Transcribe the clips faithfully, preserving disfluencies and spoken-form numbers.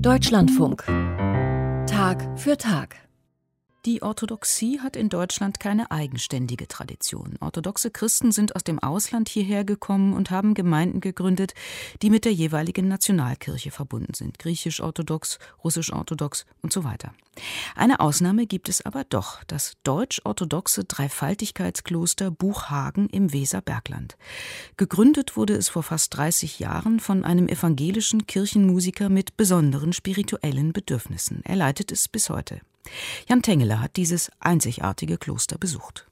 Deutschlandfunk. Tag für Tag. Die Orthodoxie hat in Deutschland keine eigenständige Tradition. Orthodoxe Christen sind aus dem Ausland hierher gekommen und haben Gemeinden gegründet, die mit der jeweiligen Nationalkirche verbunden sind. Griechisch-orthodox, russisch-orthodox und so weiter. Eine Ausnahme gibt es aber doch, das deutsch-orthodoxe Dreifaltigkeitskloster Buchhagen im Weserbergland. Gegründet wurde es vor fast dreißig Jahren von einem evangelischen Kirchenmusiker mit besonderen spirituellen Bedürfnissen. Er leitet es bis heute. Jan Tengeler hat dieses einzigartige Kloster besucht.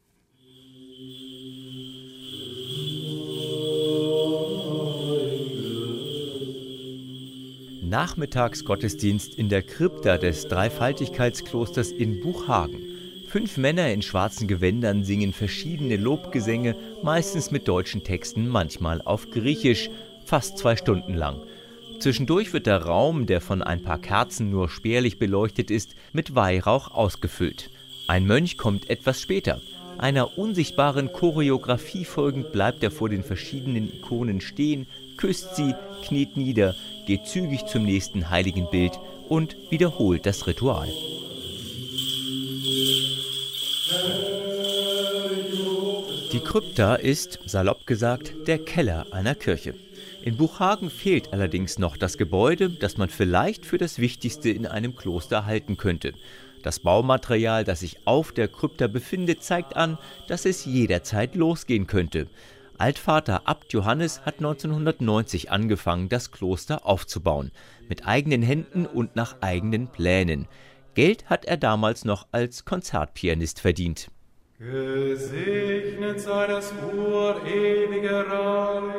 Nachmittagsgottesdienst in der Krypta des Dreifaltigkeitsklosters in Buchhagen. Fünf Männer in schwarzen Gewändern singen verschiedene Lobgesänge, meistens mit deutschen Texten, manchmal auf Griechisch, fast zwei Stunden lang. Zwischendurch wird der Raum, der von ein paar Kerzen nur spärlich beleuchtet ist, mit Weihrauch ausgefüllt. Ein Mönch kommt etwas später. Einer unsichtbaren Choreografie folgend bleibt er vor den verschiedenen Ikonen stehen, küsst sie, kniet nieder, geht zügig zum nächsten heiligen Bild und wiederholt das Ritual. Die Krypta ist, salopp gesagt, der Keller einer Kirche. In Buchhagen fehlt allerdings noch das Gebäude, das man vielleicht für das Wichtigste in einem Kloster halten könnte. Das Baumaterial, das sich auf der Krypta befindet, zeigt an, dass es jederzeit losgehen könnte. Altvater Abt Johannes hat neunzehnhundertneunzig angefangen, das Kloster aufzubauen. Mit eigenen Händen und nach eigenen Plänen. Geld hat er damals noch als Konzertpianist verdient. Gesegnet sei das urewige Reich.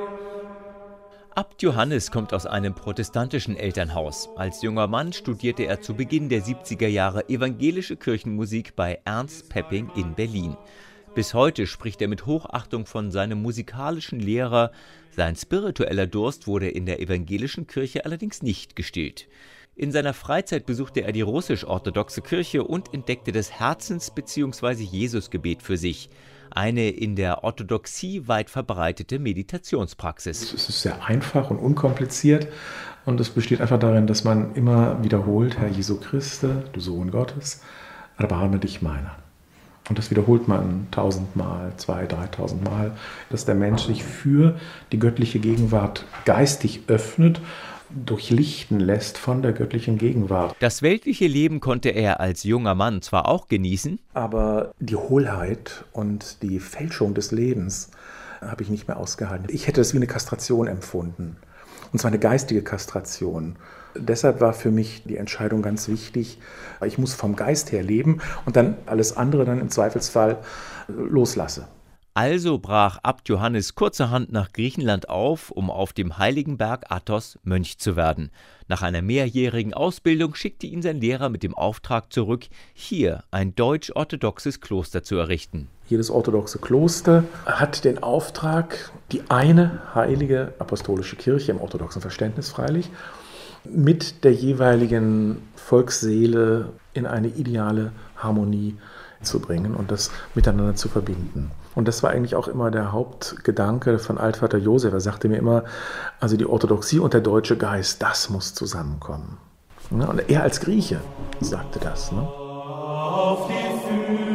Abt Johannes kommt aus einem protestantischen Elternhaus. Als junger Mann studierte er zu Beginn der siebziger Jahre evangelische Kirchenmusik bei Ernst Pepping in Berlin. Bis heute spricht er mit Hochachtung von seinem musikalischen Lehrer. Sein spiritueller Durst wurde in der evangelischen Kirche allerdings nicht gestillt. In seiner Freizeit besuchte er die russisch-orthodoxe Kirche und entdeckte das Herzens- bzw. Jesusgebet für sich. Eine in der Orthodoxie weit verbreitete Meditationspraxis. Es ist sehr einfach und unkompliziert und es besteht einfach darin, dass man immer wiederholt: Herr Jesu Christe, du Sohn Gottes, erbarme dich meiner. Und das wiederholt man tausendmal, zwei, dreitausendmal, dass der Mensch sich für die göttliche Gegenwart geistig öffnet, durchlichten lässt von der göttlichen Gegenwart. Das weltliche Leben konnte er als junger Mann zwar auch genießen, aber die Hohlheit und die Fälschung des Lebens habe ich nicht mehr ausgehalten. Ich hätte es wie eine Kastration empfunden, und zwar eine geistige Kastration. Deshalb war für mich die Entscheidung ganz wichtig, ich muss vom Geist her leben und dann alles andere dann im Zweifelsfall loslasse. Also brach Abt Johannes kurzerhand nach Griechenland auf, um auf dem heiligen Berg Athos Mönch zu werden. Nach einer mehrjährigen Ausbildung schickte ihn sein Lehrer mit dem Auftrag zurück, hier ein deutsch-orthodoxes Kloster zu errichten. Jedes orthodoxe Kloster hat den Auftrag, die eine heilige apostolische Kirche, im orthodoxen Verständnis freilich, mit der jeweiligen Volksseele in eine ideale Harmonie zu bringen und das miteinander zu verbinden. Und das war eigentlich auch immer der Hauptgedanke von Altvater Josef. Er sagte mir immer, also die Orthodoxie und der deutsche Geist, das muss zusammenkommen. Und er als Grieche sagte das. Ne? Auf die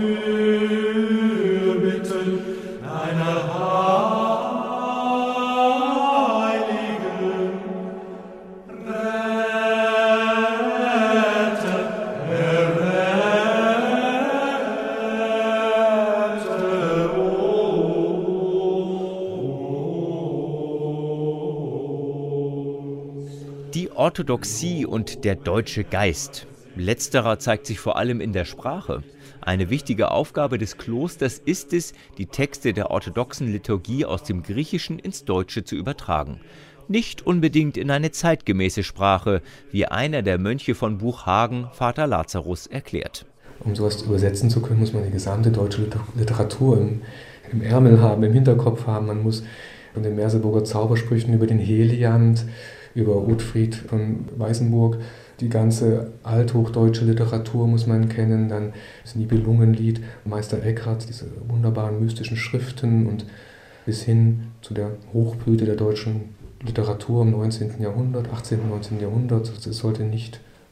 Fürbitten deiner Heiligen rette, errette uns. Die Orthodoxie und der deutsche Geist. Letzterer zeigt sich vor allem in der Sprache. Eine wichtige Aufgabe des Klosters ist es, die Texte der orthodoxen Liturgie aus dem Griechischen ins Deutsche zu übertragen. Nicht unbedingt in eine zeitgemäße Sprache, wie einer der Mönche von Buchhagen, Vater Lazarus, erklärt. Um sowas übersetzen zu können, muss man die gesamte deutsche Literatur im, im Ärmel haben, im Hinterkopf haben. Man muss von den Merseburger Zaubersprüchen über den Heliant, über Ottfried von Weißenburg, die ganze althochdeutsche Literatur muss man kennen, dann das Nibelungenlied, Meister Eckhart, diese wunderbaren mystischen Schriften und bis hin zu der Hochblüte der deutschen Literatur im neunzehnten Jahrhundert, achtzehnten, neunzehnten Jahrhundert. Es sollte nicht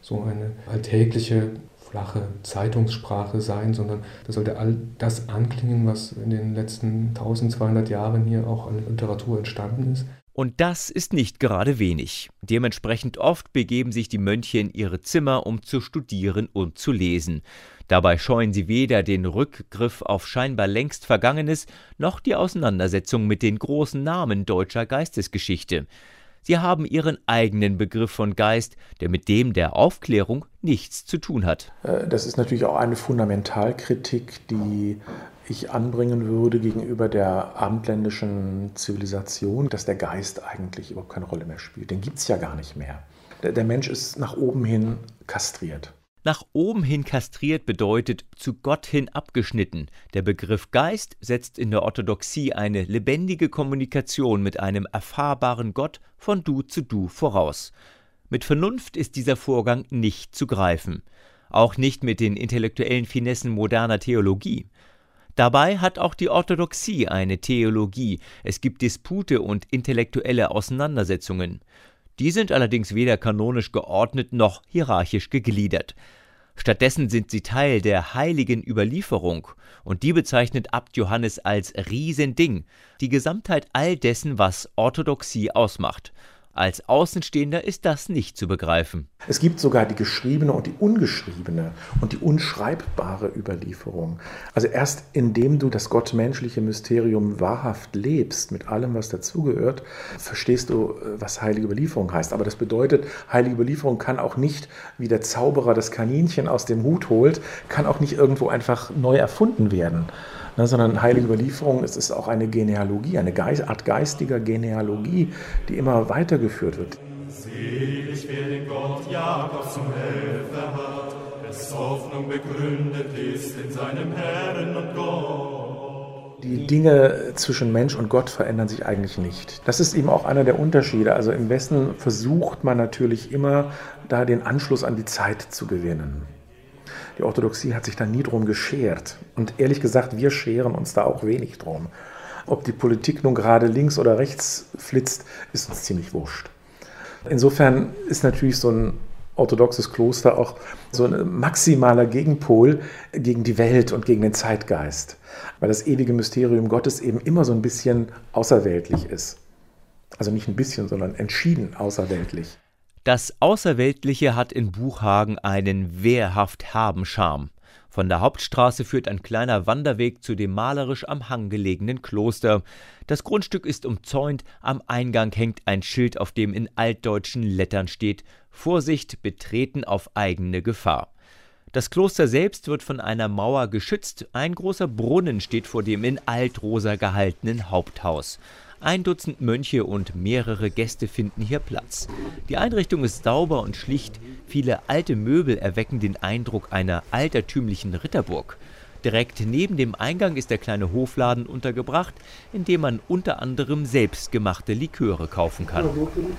so eine alltägliche, flache Zeitungssprache sein, sondern da sollte all das anklingen, was in den letzten zwölfhundert Jahren hier auch an Literatur entstanden ist. Und das ist nicht gerade wenig. Dementsprechend oft begeben sich die Mönche in ihre Zimmer, um zu studieren und zu lesen. Dabei scheuen sie weder den Rückgriff auf scheinbar längst Vergangenes, noch die Auseinandersetzung mit den großen Namen deutscher Geistesgeschichte. Sie haben ihren eigenen Begriff von Geist, der mit dem der Aufklärung nichts zu tun hat. Das ist natürlich auch eine Fundamentalkritik, die ich anbringen würde gegenüber der abendländischen Zivilisation, dass der Geist eigentlich überhaupt keine Rolle mehr spielt. Den gibt es ja gar nicht mehr. Der, der Mensch ist nach oben hin kastriert. Nach oben hin kastriert bedeutet zu Gott hin abgeschnitten. Der Begriff Geist setzt in der Orthodoxie eine lebendige Kommunikation mit einem erfahrbaren Gott von Du zu Du voraus. Mit Vernunft ist dieser Vorgang nicht zu greifen. Auch nicht mit den intellektuellen Finessen moderner Theologie. Dabei hat auch die Orthodoxie eine Theologie. Es gibt Dispute und intellektuelle Auseinandersetzungen. Die sind allerdings weder kanonisch geordnet noch hierarchisch gegliedert. Stattdessen sind sie Teil der heiligen Überlieferung, und die bezeichnet Abt Johannes als Riesending, die Gesamtheit all dessen, was Orthodoxie ausmacht. Als Außenstehender ist das nicht zu begreifen. Es gibt sogar die geschriebene und die ungeschriebene und die unschreibbare Überlieferung. Also erst indem du das gottmenschliche Mysterium wahrhaft lebst, mit allem, was dazugehört, verstehst du, was heilige Überlieferung heißt. Aber das bedeutet, heilige Überlieferung kann auch nicht, wie der Zauberer das Kaninchen aus dem Hut holt, kann auch nicht irgendwo einfach neu erfunden werden. Ne, sondern heilige Überlieferung, es ist auch eine Genealogie, eine Geist, Art geistiger Genealogie, die immer weitergeführt wird. Selig wer den Gott Jakob zum Helfer hat, dessen Hoffnung begründet ist in seinem Herrn und Gott. Die Dinge zwischen Mensch und Gott verändern sich eigentlich nicht. Das ist eben auch einer der Unterschiede. Also im Westen versucht man natürlich immer, da den Anschluss an die Zeit zu gewinnen. Die Orthodoxie hat sich da nie drum geschert. Und ehrlich gesagt, wir scheren uns da auch wenig drum. Ob die Politik nun gerade links oder rechts flitzt, ist uns ziemlich wurscht. Insofern ist natürlich so ein orthodoxes Kloster auch so ein maximaler Gegenpol gegen die Welt und gegen den Zeitgeist. Weil das ewige Mysterium Gottes eben immer so ein bisschen außerweltlich ist. Also nicht ein bisschen, sondern entschieden außerweltlich. Das Außerweltliche hat in Buchhagen einen wehrhaft herben Charme. Von der Hauptstraße führt ein kleiner Wanderweg zu dem malerisch am Hang gelegenen Kloster. Das Grundstück ist umzäunt, am Eingang hängt ein Schild, auf dem in altdeutschen Lettern steht: Vorsicht, betreten auf eigene Gefahr. Das Kloster selbst wird von einer Mauer geschützt, ein großer Brunnen steht vor dem in Altrosa gehaltenen Haupthaus. Ein Dutzend Mönche und mehrere Gäste finden hier Platz. Die Einrichtung ist sauber und schlicht. Viele alte Möbel erwecken den Eindruck einer altertümlichen Ritterburg. Direkt neben dem Eingang ist der kleine Hofladen untergebracht, in dem man unter anderem selbstgemachte Liköre kaufen kann.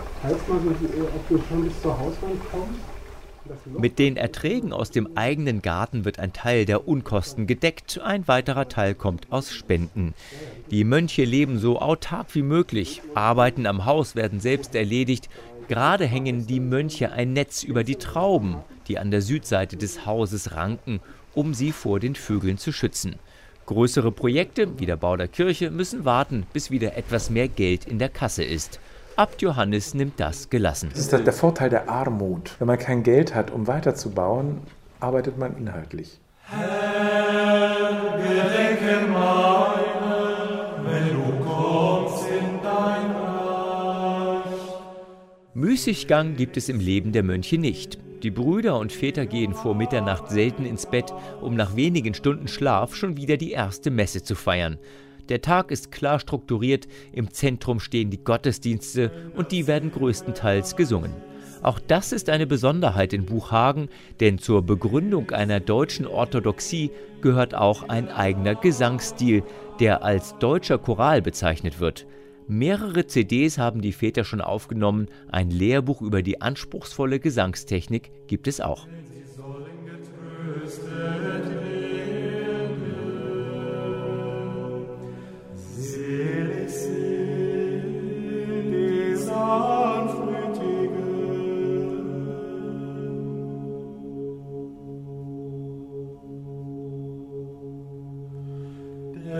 Mit den Erträgen aus dem eigenen Garten wird ein Teil der Unkosten gedeckt, ein weiterer Teil kommt aus Spenden. Die Mönche leben so autark wie möglich, Arbeiten am Haus werden selbst erledigt. Gerade hängen die Mönche ein Netz über die Trauben, die an der Südseite des Hauses ranken, um sie vor den Vögeln zu schützen. Größere Projekte, wie der Bau der Kirche, müssen warten, bis wieder etwas mehr Geld in der Kasse ist. Abt Johannes nimmt das gelassen. Das ist der Vorteil der Armut. Wenn man kein Geld hat, um weiterzubauen, arbeitet man inhaltlich. Herr, gedenke meiner, wenn du kommst in dein Reich. Müßiggang gibt es im Leben der Mönche nicht. Die Brüder und Väter gehen vor Mitternacht selten ins Bett, um nach wenigen Stunden Schlaf schon wieder die erste Messe zu feiern. Der Tag ist klar strukturiert, im Zentrum stehen die Gottesdienste und die werden größtenteils gesungen. Auch das ist eine Besonderheit in Buchhagen, denn zur Begründung einer deutschen Orthodoxie gehört auch ein eigener Gesangsstil, der als deutscher Choral bezeichnet wird. Mehrere C Ds haben die Väter schon aufgenommen, ein Lehrbuch über die anspruchsvolle Gesangstechnik gibt es auch.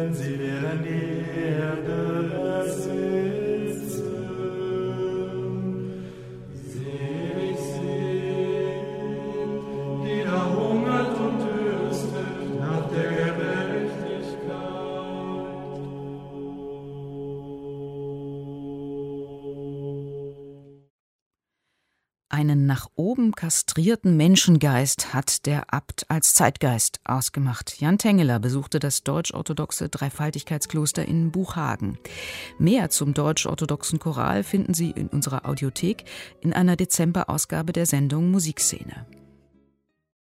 denn sie werden die Erde ersitzen. Selig sind, die da hungert und dürstet nach der Gerechtigkeit. Einen nach oben kastrierten Menschengeist hat der Abt als Zeitgeist ausgemacht. Jan Tengeler besuchte das deutsch-orthodoxe Dreifaltigkeitskloster in Buchhagen. Mehr zum deutsch-orthodoxen Choral finden Sie in unserer Audiothek in einer Dezemberausgabe der Sendung Musikszene.